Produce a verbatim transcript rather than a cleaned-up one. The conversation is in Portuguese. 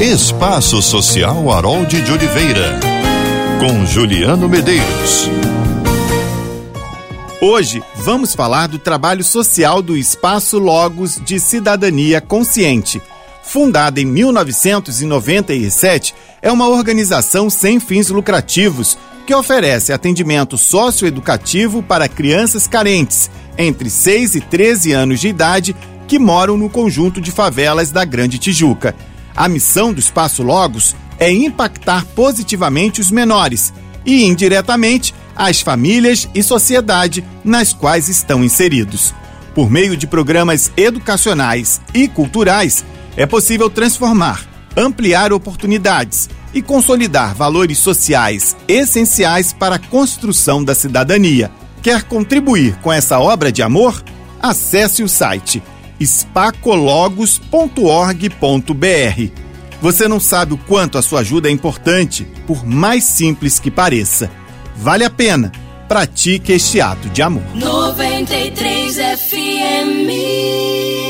Espaço Social Harold de Oliveira, com Juliano Medeiros. Hoje vamos falar do trabalho social do Espaço Logos de Cidadania Consciente. Fundada em mil novecentos e noventa e sete, é uma organização sem fins lucrativos que oferece atendimento socioeducativo para crianças carentes, entre seis e treze anos de idade, que moram no conjunto de favelas da Grande Tijuca. A missão do Espaço Logos é impactar positivamente os menores e, indiretamente, as famílias e sociedade nas quais estão inseridos. Por meio de programas educacionais e culturais, é possível transformar, ampliar oportunidades e consolidar valores sociais essenciais para a construção da cidadania. Quer contribuir com essa obra de amor? Acesse o site spacologos ponto org ponto br. Você não sabe o quanto a sua ajuda é importante, por mais simples que pareça. Vale a pena. Pratique este ato de amor. noventa e três F M